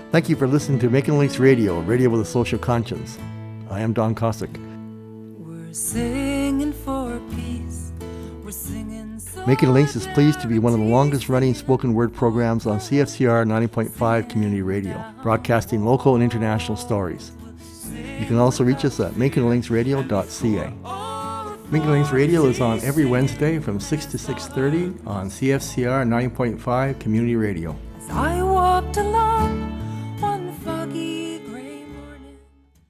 Thank you for listening to Making Links Radio, radio with a social conscience. I am Don Cossack. We're singing for peace. We're singing so Making Links is pleased to be one of the longest running spoken word programs on CFCR 90.5 Community Radio, broadcasting local and international stories. You can also reach us at makinglinksradio.ca. Making Links Radio is on every Wednesday from 6 to 6:30 on CFCR 90.5 Community Radio. as I walked along one foggy gray morning.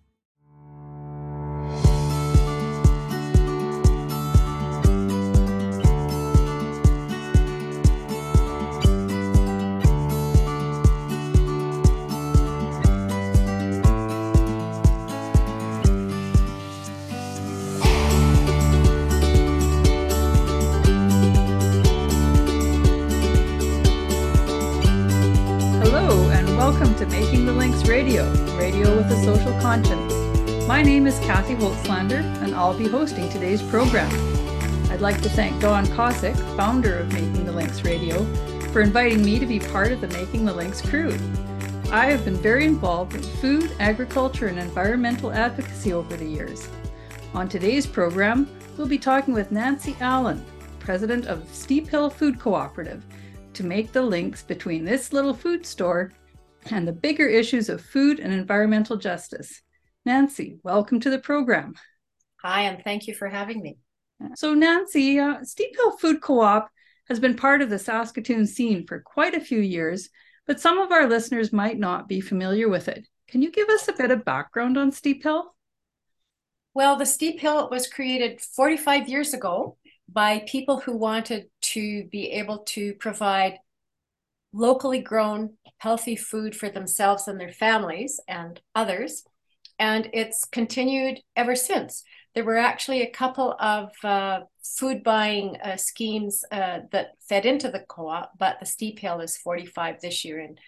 Hello, and welcome to Making the Links Radio, radio with a social conscience. My name is Kathy Holtzlander, and I'll be hosting today's program. I'd like to thank Don Cossack, founder of Making the Links Radio, for inviting me to be part of the Making the Links crew. I have been very involved in food, agriculture, and environmental advocacy over the years. On today's program, we'll be talking with Nancy Allen, president of Steep Hill Food Cooperative, to make the links between this little food store and the bigger issues of food and environmental justice. Nancy, welcome to the program. Hi, and thank you for having me. So Nancy, Steep Hill Food Co-op has been part of the Saskatoon scene for quite a few years, but some of our listeners might not be familiar with it. Can you give us a bit of background on Steep Hill? Well, the Steep Hill was created 45 years ago by people who wanted to be able to provide locally grown, healthy food for themselves and their families and others. And it's continued ever since. There were actually a couple of food buying schemes that fed into the co-op, but the Steep Hill is 45 this year in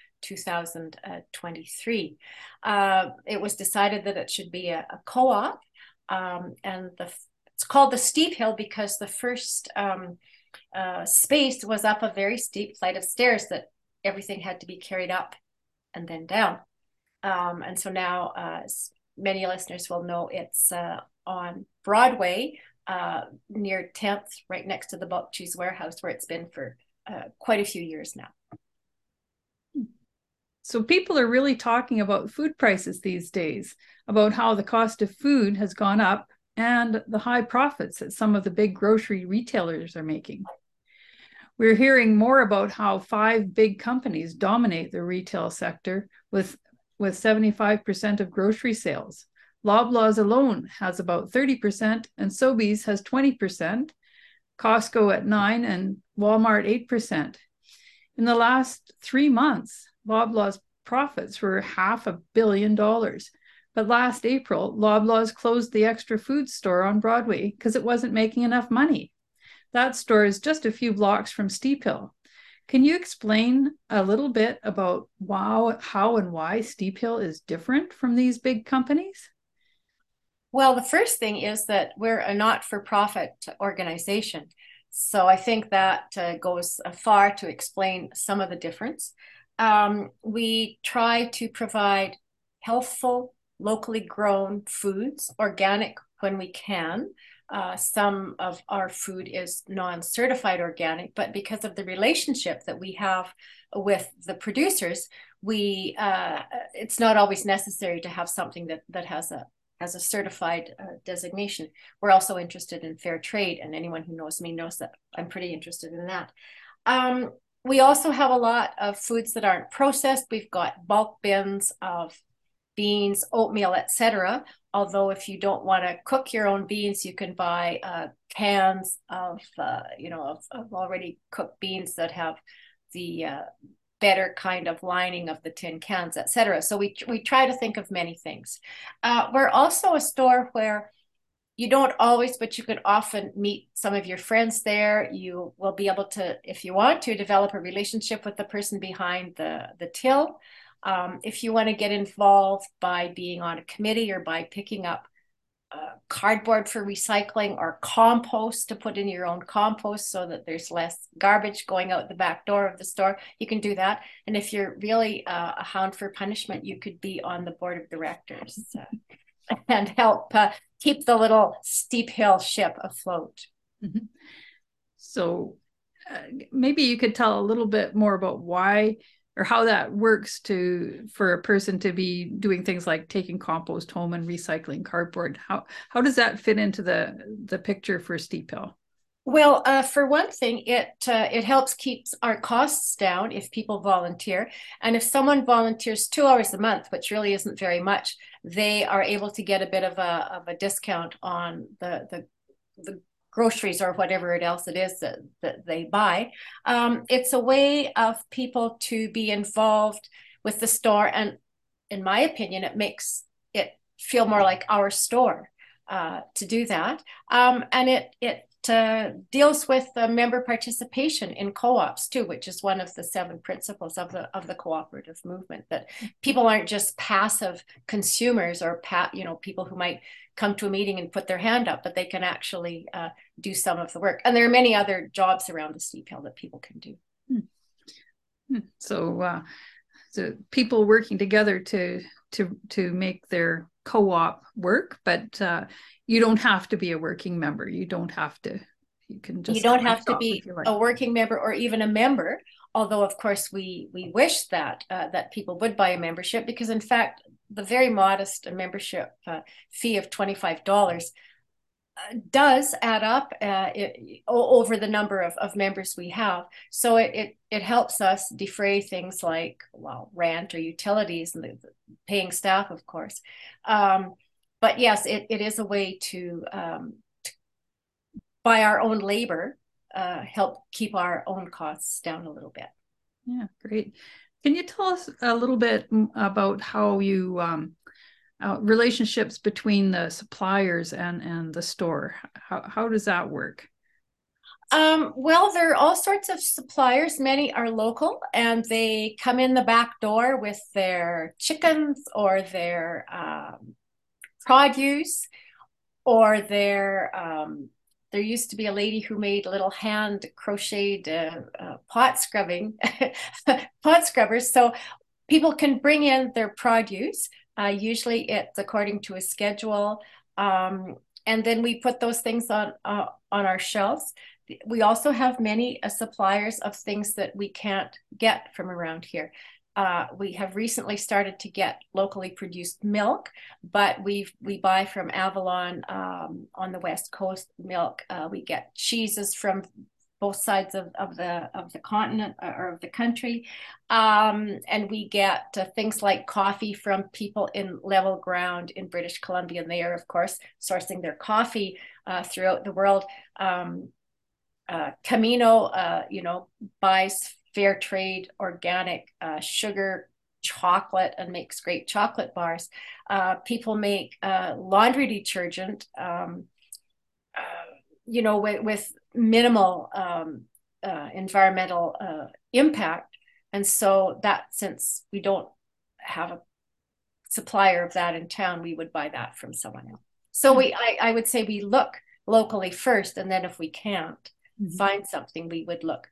2023. It was decided that it should be a co-op, and it's called the Steep Hill because the first space was up a very steep flight of stairs that everything had to be carried up and then down. And so now, as many listeners will know, it's on Broadway near 10th, right next to the Bulk Cheese Warehouse, where it's been for quite a few years now. So people are really talking about food prices these days, about how the cost of food has gone up and the high profits that some of the big grocery retailers are making. We're hearing more about how 5 big companies dominate the retail sector with 75% of grocery sales. Loblaws alone has about 30%, and Sobeys has 20%, Costco at 9%, and Walmart 8%. In the last 3 months, Loblaws profits were $500 million. But last April, Loblaws closed the Extra Food store on Broadway because it wasn't making enough money. That store is just a few blocks from Steep Hill. Can you explain a little bit about how and why Steep Hill is different from these big companies? Well, the first thing is that we're a not-for-profit organization. So I think that goes far to explain some of the difference. We try to provide healthful, locally grown foods, organic when we can. Some of our food is non-certified organic, but because of the relationship that we have with the producers, it's not always necessary to have something that has a certified designation. We're also interested in fair trade, and anyone who knows me knows that I'm pretty interested in that. We also have a lot of foods that aren't processed. We've got bulk bins of beans, oatmeal, etc. Although if you don't want to cook your own beans, you can buy cans of already cooked beans that have the better kind of lining of the tin cans, etc. So we try to think of many things. We're also a store where you don't always, but you can often meet some of your friends there. You will be able to, if you want to, develop a relationship with the person behind the till. If you want to get involved by being on a committee or by picking up cardboard for recycling or compost to put in your own compost so that there's less garbage going out the back door of the store, you can do that. And if you're really a hound for punishment, you could be on the board of directors and help keep the little steep hill ship afloat. Mm-hmm. So maybe you could tell a little bit more about why or how that works for a person to be doing things like taking compost home and recycling cardboard. How does that fit into the picture for Steep Hill? Well, for one thing, it helps keep our costs down if people volunteer. And if someone volunteers 2 hours a month, which really isn't very much, they are able to get a bit of a discount on the groceries or whatever else it is that they buy. It's a way of people to be involved with the store. And in my opinion, it makes it feel more like our store to do that. And it deals with the member participation in co-ops too, which is one of the 7 principles of the cooperative movement, that people aren't just passive consumers or people who might come to a meeting and put their hand up, but they can actually do some of the work. And there are many other jobs around the Steep Hill that people can do. So people working together to make their co-op work, but you don't have to be a working member. You don't have to. You don't have to be a working member or even a member. Although, of course, we wish that people would buy a membership, because, in fact, the very modest membership fee of $25 does add up over the number of members we have. So it helps us defray things like, rent or utilities and the paying staff, of course. But yes, it is a way to by our own labor, help keep our own costs down a little bit. Yeah, great. Can you tell us a little bit about how you relationships between the suppliers and the store? How does that work? Well, there are all sorts of suppliers. Many are local, and they come in the back door with their chickens or their produce, or there used to be a lady who made little hand crocheted pot scrubbers. So people can bring in their produce. Usually it's according to a schedule. And then we put those things on our shelves. We also have many suppliers of things that we can't get from around here. We have recently started to get locally produced milk, but we buy from Avalon on the West Coast milk. We get cheeses from both sides of the continent or of the country, and we get things like coffee from people in Level Ground in British Columbia. And they are, of course, sourcing their coffee throughout the world. Camino, buys fair trade, organic sugar chocolate and makes great chocolate bars. People make laundry detergent, with minimal environmental impact. And so that, since we don't have a supplier of that in town, we would buy that from someone else. So I would say we look locally first, and then if we can't find something, we would look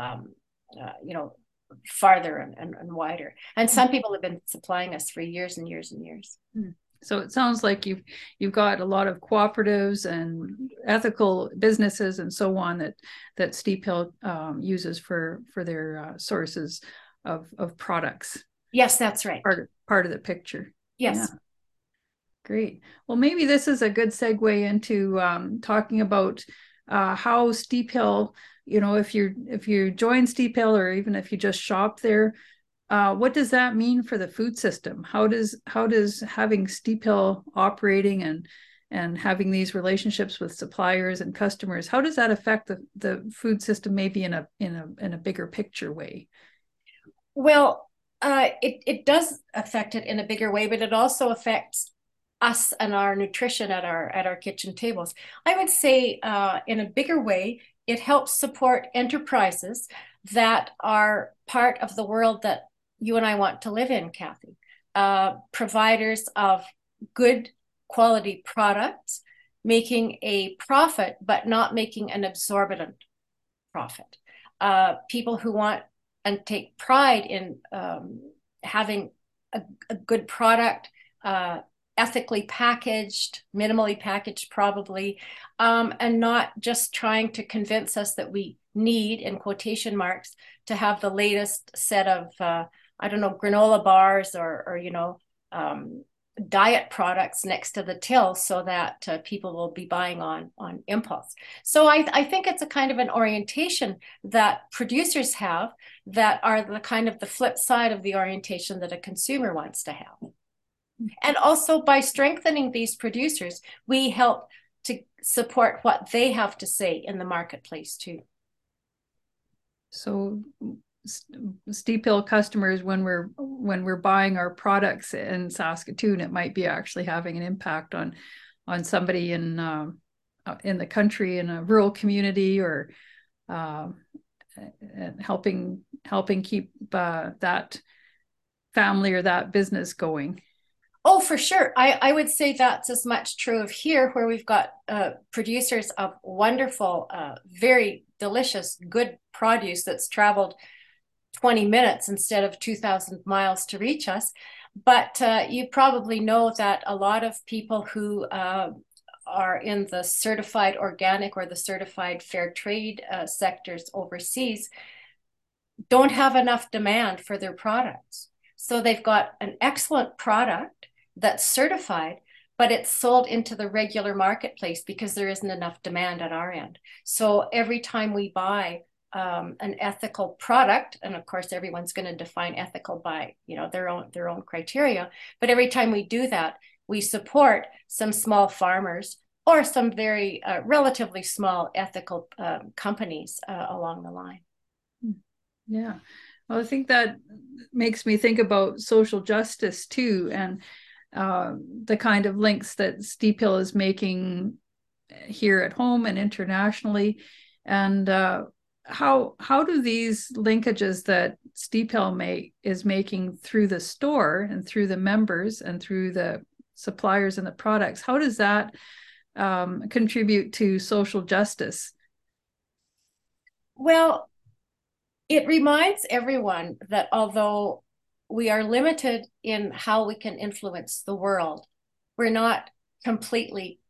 farther and wider. And some people have been supplying us for years and years and years. So it sounds like you've got a lot of cooperatives and ethical businesses and so on that Steep Hill uses for their sources of products. Yes, that's right. Part of the picture. Yes. Yeah. Great. Well, maybe this is a good segue into talking about how Steep Hill, if you join Steep Hill, or even if you just shop there, what does that mean for the food system? How does having Steep Hill operating and having these relationships with suppliers and customers, how does that affect the food system, maybe in a bigger picture way? Well, it does affect it in a bigger way, but it also affects us and our nutrition at our kitchen tables. I would say in a bigger way, it helps support enterprises that are part of the world that you and I want to live in, Kathy. Providers of good quality products, making a profit, but not making an exorbitant profit. People who want and take pride in having a good product, ethically packaged, minimally packaged probably, and not just trying to convince us that we need, in quotation marks, to have the latest set of, granola bars or diet products next to the till so that people will be buying on impulse. So I think it's a kind of an orientation that producers have that are the kind of the flip side of the orientation that a consumer wants to have. And also by strengthening these producers, we help to support what they have to say in the marketplace too. So Steep Hill customers, when we're buying our products in Saskatoon, it might be actually having an impact on somebody in the country, in a rural community, or helping keep that family or that business going. Oh, for sure. I would say that's as much true of here, where we've got producers of wonderful, very delicious, good produce that's traveled 20 minutes instead of 2,000 miles to reach us. But you probably know that a lot of people who are in the certified organic or the certified fair trade sectors overseas don't have enough demand for their products. So they've got an excellent product that's certified, but it's sold into the regular marketplace because there isn't enough demand at our end. So every time we buy an ethical product, and of course everyone's going to define ethical by their own criteria, but every time we do that, we support some small farmers or some very relatively small ethical companies along the line. Yeah, well, I think that makes me think about social justice too, and the kind of links that Steep Hill is making here at home and internationally, and how do these linkages that Steep Hill is making through the store and through the members and through the suppliers and the products, how does that contribute to social justice? Well, it reminds everyone that although we are limited in how we can influence the world, we're not completely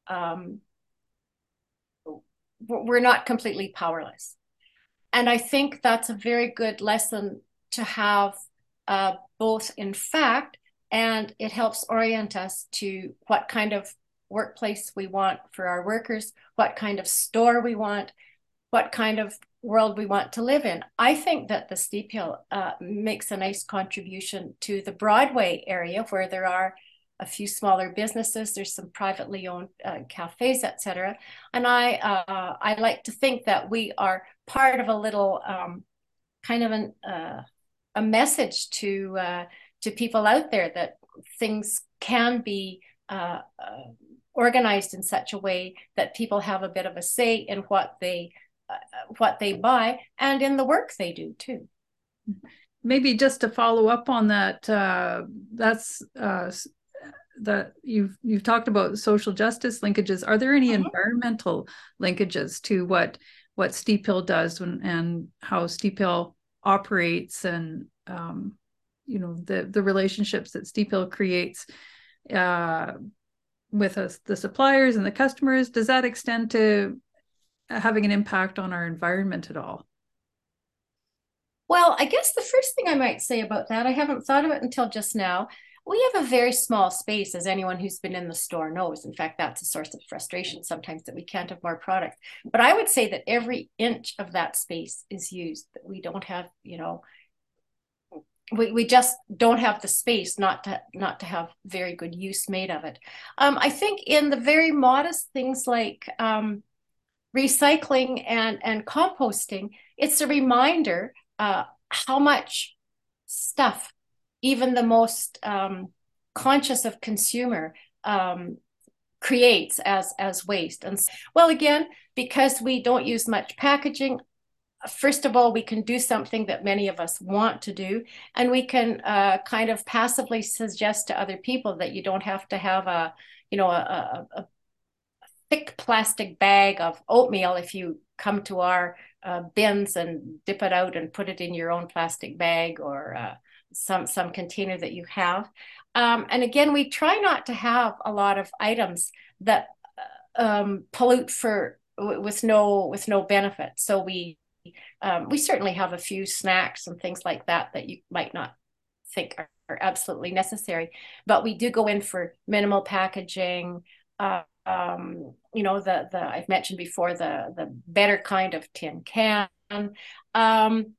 powerless. And I think that's a very good lesson to have, both in fact, and it helps orient us to what kind of workplace we want for our workers, what kind of store we want, what kind of world we want to live in. I think that the Steep Hill makes a nice contribution to the Broadway area, where there are a few smaller businesses. There's some privately owned cafes, etc. And I like to think that we are part of a little kind of a message to people out there that things can be organized in such a way that people have a bit of a say in what they buy and in the work they do too. Maybe just to follow up on that, that's that you've talked about social justice linkages. Are there any environmental linkages to what Steep Hill does and how Steep Hill operates, and the relationships that Steep Hill creates with us, the suppliers and the customers? Does that extend to having an impact on our environment at all? Well, I guess the first thing I might say about that, I haven't thought of it until just now. We have a very small space, as anyone who's been in the store knows. In fact, that's a source of frustration sometimes, that we can't have more product. But I would say that every inch of that space is used, that we don't have, we just don't have the space not to have very good use made of it. I think in the very modest things like recycling and composting, it's a reminder how much stuff even the most conscious of consumer creates as waste. And well, again, because we don't use much packaging, first of all, we can do something that many of us want to do, and we can kind of passively suggest to other people that you don't have to have a a thick plastic bag of oatmeal if you come to our bins and dip it out and put it in your own plastic bag or some container that you have. And again, we try not to have a lot of items that pollute with no benefit. So we certainly have a few snacks and things like that you might not think are absolutely necessary, but we do go in for minimal packaging. I've mentioned before the better kind of tin can, and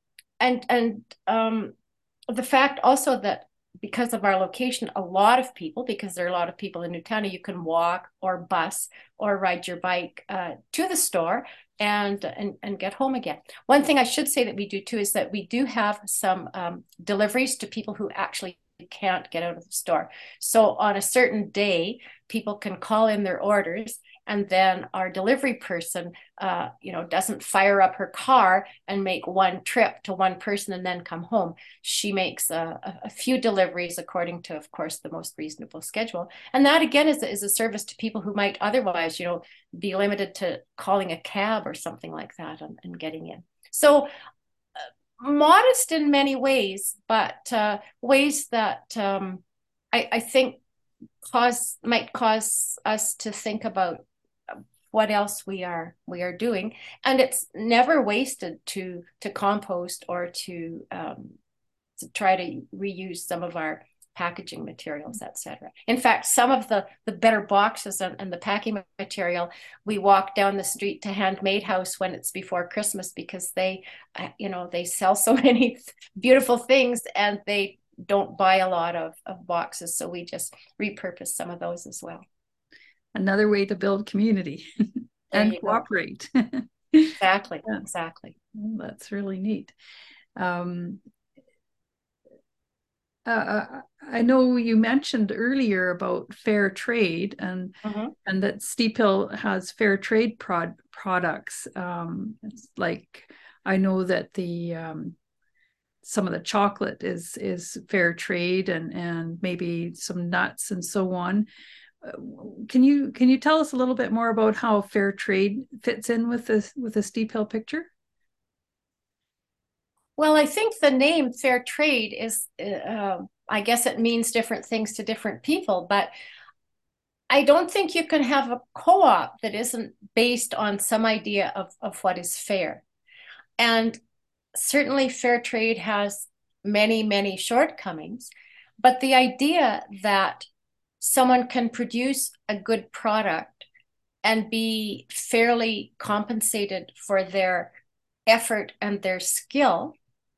the fact also that because of our location, because there are a lot of people in Newtowna, you can walk or bus or ride your bike to the store and get home again. One thing I should say that we do too is that we do have some deliveries to people who actually can't get out of the store. So on a certain day, people can call in their orders, and then our delivery person, doesn't fire up her car and make one trip to one person and then come home. She makes a few deliveries according to, of course, the most reasonable schedule. And that again is a service to people who might otherwise, be limited to calling a cab or something like that and getting in. So modest in many ways, but ways that I think might cause us to think about what else we are doing. And it's never wasted to compost or to try to reuse some of our packaging materials, etc. In fact, some of the better boxes and the packing material, we walk down the street to Handmade House when it's before Christmas, because they sell so many beautiful things and they don't buy a lot of boxes. So we just repurpose some of those as well. Another way to build community and cooperate. Exactly. Yeah. Exactly. That's really neat. I know you mentioned earlier about fair trade and that Steeple has fair trade products. It's like, I know that some of the chocolate is fair trade and maybe some nuts and so on. Can you tell us a little bit more about how fair trade fits in with the Steeple picture? Well, I think the name fair trade is, I guess it means different things to different people, but I don't think you can have a co-op that isn't based on some idea of what is fair. And certainly fair trade has many, many shortcomings, but the idea that someone can produce a good product and be fairly compensated for their effort and their skill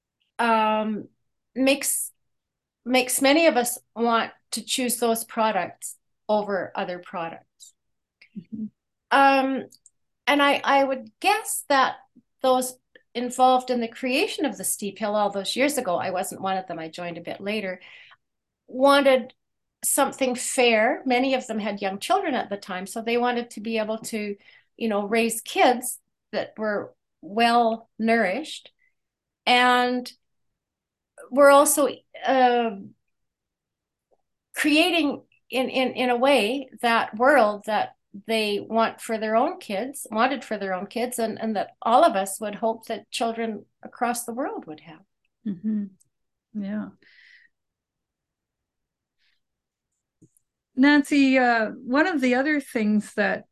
makes many of us want to choose those products over other products. Mm-hmm. And I would guess that those involved in the creation of the Steeple all those years ago, I wasn't one of them, I joined a bit later, wanted something fair. Many of them had young children at the time, so they wanted to be able to, raise kids that were well nourished. And we're also creating in a way that world that they wanted for their own kids, and that all of us would hope that children across the world would have. Mm-hmm. Yeah. Nancy, one of the other things that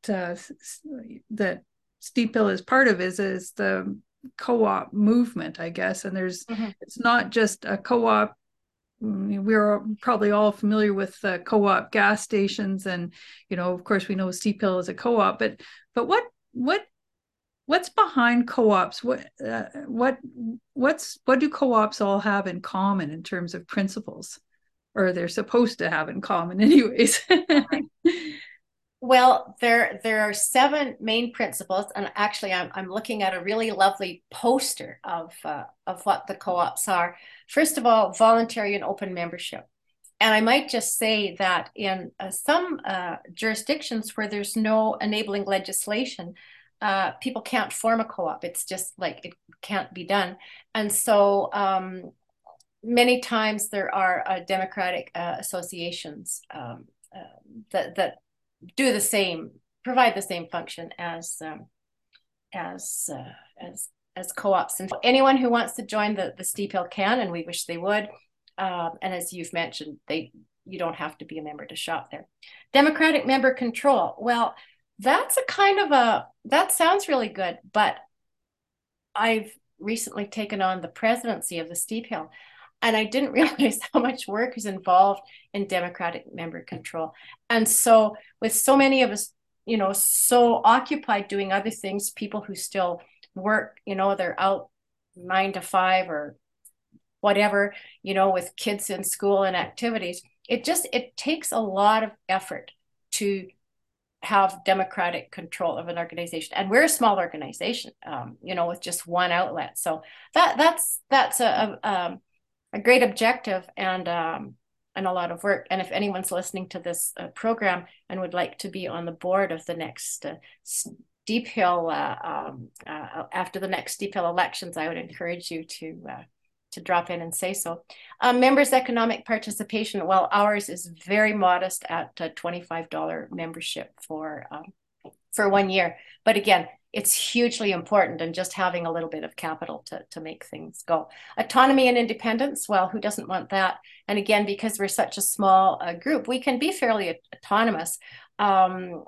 Steeple is part of is the co-op movement, I guess. And it's not just a co-op. We're probably all familiar with co-op gas stations, and of course we know Steeple is a co-op. But what's behind co-ops? What do co-ops all have in common in terms of principles? Or they're supposed to have in common anyways. Well, there are 7 main principles, and actually I'm looking at a really lovely poster of what the co-ops are. First of all, voluntary and open membership. And I might just say that in some jurisdictions where there's no enabling legislation, people can't form a co-op. It's just like it can't be done. And so many times there are democratic associations that do the same, provide the same function as co-ops. And anyone who wants to join the Steep Hill can, and we wish they would. And as you've mentioned, you don't have to be a member to shop there. Democratic member control. Well, that's a kind of that sounds really good, but I've recently taken on the presidency of the Steep Hill, and I didn't realize how much work is involved in democratic member control. And so with so many of us, so occupied doing other things, people who still work, they're out 9 to 5 or whatever, with kids in school and activities. It takes a lot of effort to have democratic control of an organization. And we're a small organization, with just one outlet. So that's a great objective and a lot of work. And if anyone's listening to this program and would like to be on the board of the next Steep Hill, after the next Steep Hill elections, I would encourage you to drop in and say so. Members' economic participation, well, ours is very modest at $25 membership for 1 year. But again, it's hugely important, and just having a little bit of capital to make things go. Autonomy and independence, well, who doesn't want that? And again, because we're such a small group, we can be fairly autonomous. And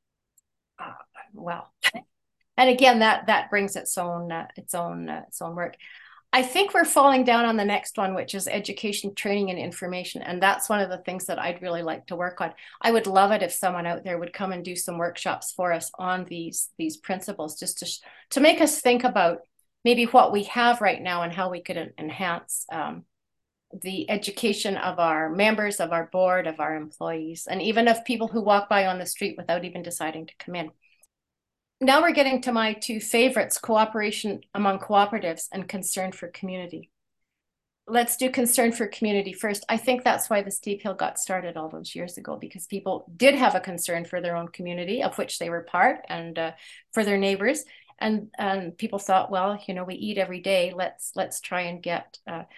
again, that brings its own work. I think we're falling down on the next one, which is education, training, and information. And that's one of the things that I'd really like to work on. I would love it if someone out there would come and do some workshops for us on these principles, just to make us think about maybe what we have right now and how we could enhance the education of our members, of our board, of our employees, and even of people who walk by on the street without even deciding to come in. Now we're getting to my two favorites, cooperation among cooperatives and concern for community. Let's do concern for community first. I think that's why the Steep Hill got started all those years ago, because people did have a concern for their own community, of which they were part, and for their neighbors. And people thought, well, we eat every day. Let's try and get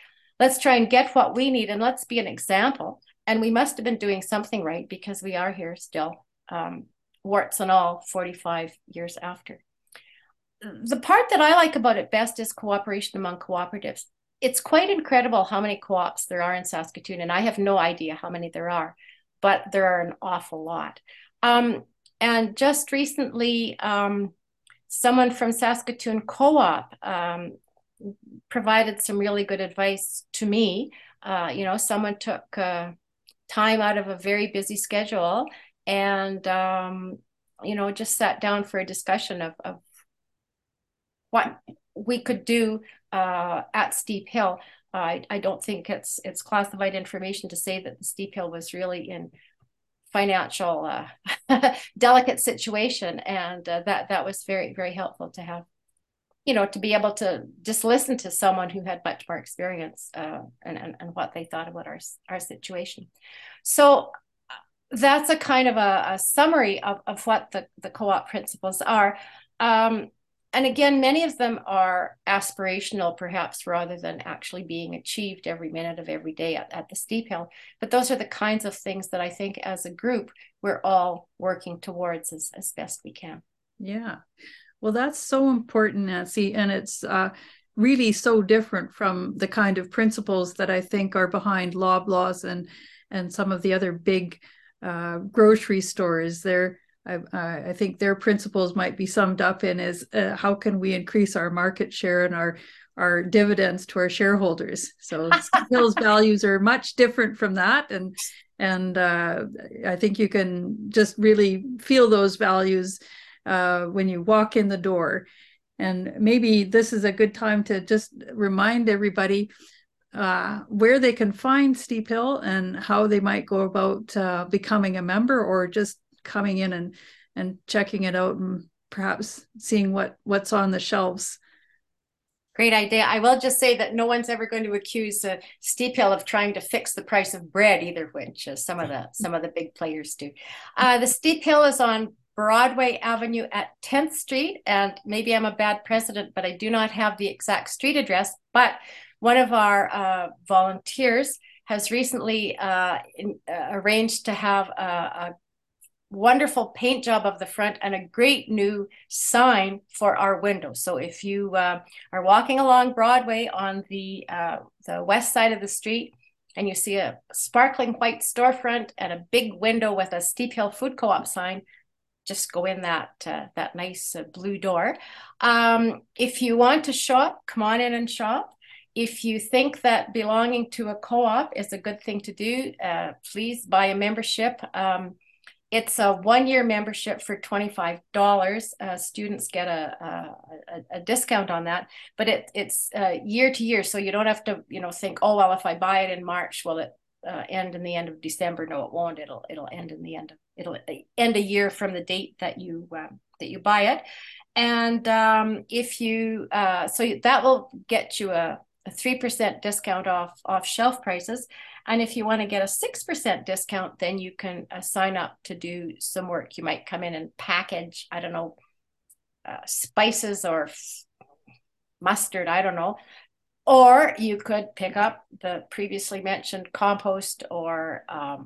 what we need, and let's be an example. And we must have been doing something right, because we are here still. Warts and all, 45 years after. The part that I like about it best is cooperation among cooperatives. It's quite incredible how many co-ops there are in Saskatoon, and I have no idea how many there are, but there are an awful lot. And just recently, someone from Saskatoon Co-op provided some really good advice to me. Someone took time out of a very busy schedule and just sat down for a discussion of what we could do at Steep Hill. I don't think it's classified information to say that the Steep Hill was really in financial delicate situation, and that was very, very helpful to have, to be able to just listen to someone who had much more experience and what they thought about our situation. So that's a kind of a summary of what the co-op principles are. And again, many of them are aspirational, perhaps, rather than actually being achieved every minute of every day at the Steep Hill. But those are the kinds of things that I think as a group, we're all working towards as best we can. Yeah. Well, that's so important, Nancy. And it's really so different from the kind of principles that I think are behind Loblaws and some of the other big grocery stores. I think their principles might be summed up in is how can we increase our market share and our dividends to our shareholders. So Steep Hill's values are much different from that, and I think you can just really feel those values when you walk in the door. And maybe this is a good time to just remind everybody where they can find Steep Hill and how they might go about becoming a member, or just coming in and checking it out and perhaps seeing what's on the shelves. Great idea. I will just say that no one's ever going to accuse Steep Hill of trying to fix the price of bread either, which some of the big players do. The Steep Hill is on Broadway Avenue at 10th Street, and maybe I'm a bad president, but I do not have the exact street address. But one of our volunteers has recently arranged to have a wonderful paint job of the front and a great new sign for our windows. So if you are walking along Broadway on the west side of the street and you see a sparkling white storefront and a big window with a Steep Hill Food Co-op sign, just go in that nice blue door. If you want to shop, come on in and shop. If you think that belonging to a co-op is a good thing to do, please buy a membership. It's a 1-year membership for $25. Students get a discount on that, but it's year to year, so you don't have to think, oh well, if I buy it in March, will it end in the end of December? No, it won't. It'll end in the end of it'll end a year from the date that you buy it, and if you so that will get you a 3% discount off shelf prices. And if you want to get a 6% discount, then you can sign up to do some work. You might come in and package, I don't know, spices or mustard, I don't know. Or you could pick up the previously mentioned compost or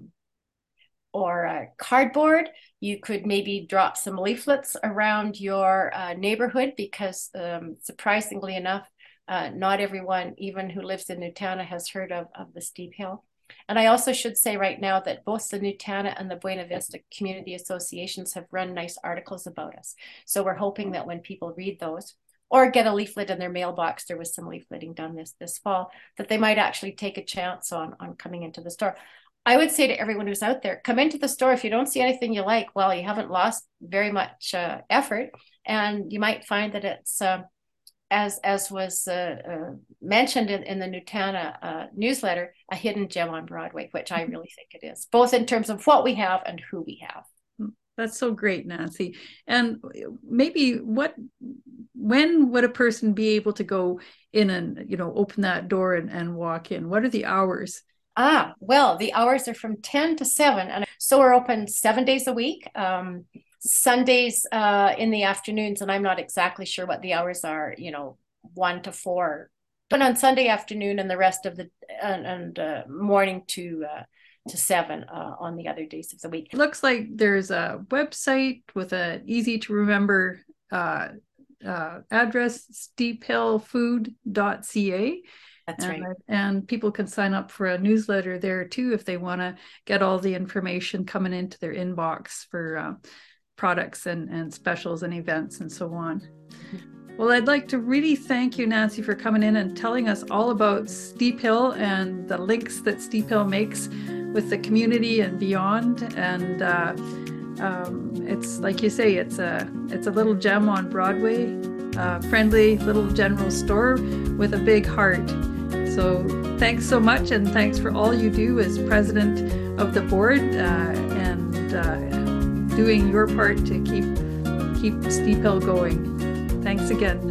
cardboard. You could maybe drop some leaflets around your neighborhood because surprisingly enough, not everyone, even who lives in Nutana, has heard of the Steep Hill. And I also should say right now that both the Nutana and the Buena Vista Community Associations have run nice articles about us. So we're hoping that when people read those or get a leaflet in their mailbox, there was some leafleting done this fall, that they might actually take a chance on coming into the store. I would say to everyone who's out there, come into the store. If you don't see anything you like, well, you haven't lost very much effort, and you might find that it's as was mentioned in the Nutana newsletter, a hidden gem on Broadway, which I really think it is, both in terms of what we have and who we have. That's so great, Nancy. And maybe when would a person be able to go in and open that door and walk in? What are the hours? Well, the hours are from 10 to 7, and so we're open 7 days a week. Sundays in the afternoons, and I'm not exactly sure what the hours are, 1 to 4, but on Sunday afternoon and the rest of the morning to 7 on the other days of the week. It looks like there's a website with an easy to remember address, steephillfood.ca. That's right. And people can sign up for a newsletter there too if they want to get all the information coming into their inbox for products and specials and events and so on. Well, I'd like to really thank you, Nancy, for coming in and telling us all about Steep Hill and the links that Steep Hill makes with the community and beyond. And it's like you say, it's a little gem on Broadway, friendly little general store with a big heart. So thanks so much, and thanks for all you do as president of the board and doing your part to keep Steep Hill going. Thanks again.